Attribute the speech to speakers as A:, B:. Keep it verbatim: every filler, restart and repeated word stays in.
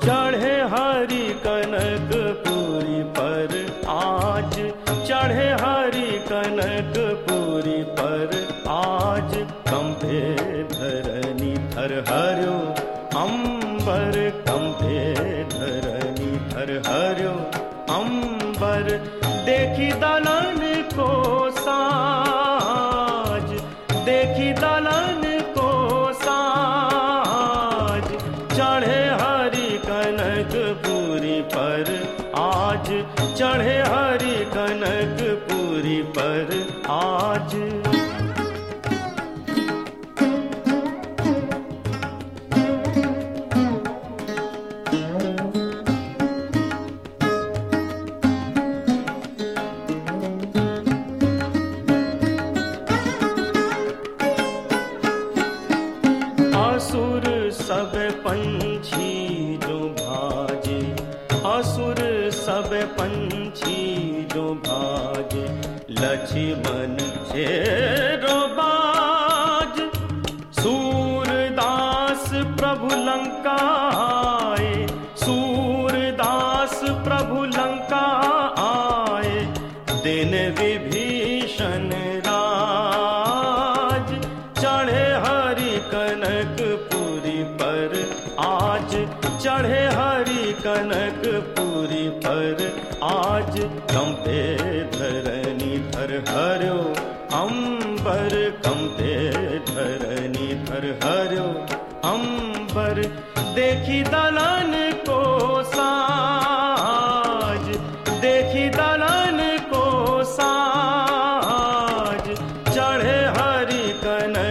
A: चढ़े हरि कनकपुरी पर आज, चढ़े हरि कनकपुरी पर आज। कंपे धरनी थर हर्यो अंबर, कंपे धरनी थर हर्यो अंबर। देखी दलन को साज, देखी दलन को साज। चढ़े हरि कनकपुरी पर आज, चढ़े हरि कनकपुरी पर आज। असुर सब पंछी जो भाजे, असुर सब पंछी जो भाजे। लक्ष्मण शेरो बाज, सूरदास प्रभु लंका आए, सूरदास प्रभु लंका आए। दिन विभीषण राज, चढ़े हरि कनकपुरी पर आज, चढ़े हरि कनकपुरी पर आज। कंपे धरनी धर हर्यो अंबर, कंपे धरनी धर हर्यो अंबर। देखी दलन को साज, देखी दलन को साज। चढ़े हरि कनक